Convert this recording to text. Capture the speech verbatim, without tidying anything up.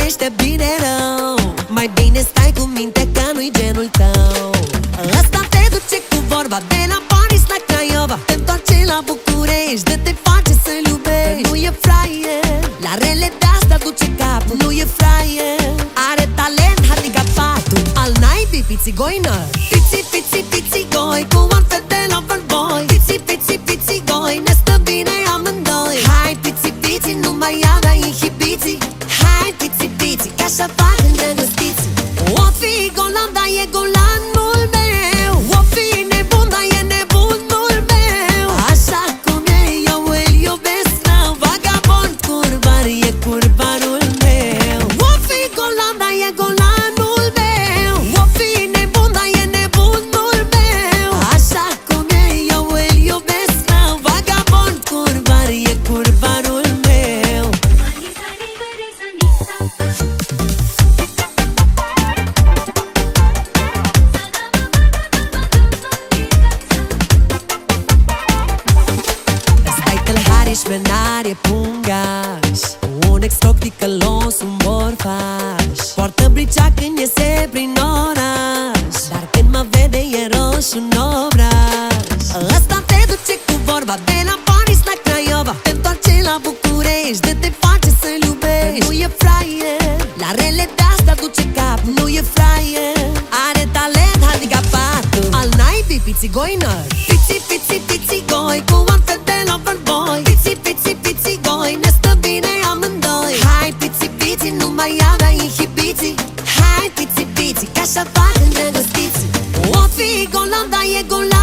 vorbește bine rău. Mai bine stai cu minte că nu-i genul tău. Asta te duce cu vorba de la Paris la Craiova, te întoarce la București, de te face să-l iubești. Nu e fraier, la rele de-asta duce capul. Nu e fraier, are talent handicapatul. Al naibii pițigoină, piți, piți, pițigoi, cu un fel de loverboy. Piți, piți, pițigoi, ne stă bine amândoi. Hai piți, piți, nu mai avea inhibiții. Hai piți, piți, că așa fac îndrăgostiții. O fi golan, dar e golanul meu. O fi nebun, dar e nebunul meu. Așa cum e, eu îl iubesc rău. Vagabond, curvar, e curvarul meu. O fi golan, dar e golanul meu. O fi nebun, dar e nebunul meu. Așa cum e, eu îl iubesc rău. Vagabond, curvar, e curvarul meu. Stai tâlhariș, venar, e pungaș, un ex-toc ticălos, un borfaș. Poartă bricea când iese prin oraș, dar când mă vede e roșu în obraj. Ăsta te duce cu vorba de la Paris la Craiova, te întoarce la București, de te face să-l iubești. Nu e fraier, la rele de-asta duce cap. Nu e fraier, are talent handicapatul. Al naibii pițigoină, piți, piți, pițigoi, cu un fel de loverboy. Piți, piți, pițigoi, ne stă bine amândoi. Hai piți, piți, nu mai avea inhibiții. Hai piți, piți, că așa fac îndrăgostiții. O fi golan, dar e golan